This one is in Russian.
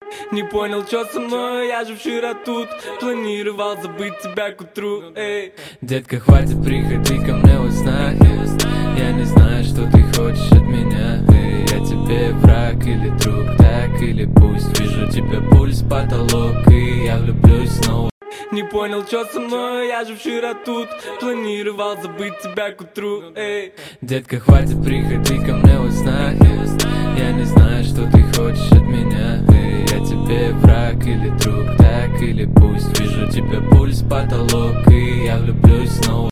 Не понял, что со мной, я же вчера тут планировал забыть тебя к утру, эй. Детка, хватит, приходи ко мне во снах. Я не знаю, что ты хочешь от меня. Я тебе враг или друг, так или пусть. Вижу тебя пульс, потолок, и я влюблюсь снова. Не понял, что со мной, я же вчера тут планировал забыть тебя к утру, эй. Детка, хватит, приходи ко мне во снах. Я не знаю, что ты хочешь от меня. Я тебе враг или друг, так или пусть. Вижу тебя пульс, потолок, и я влюблюсь снова.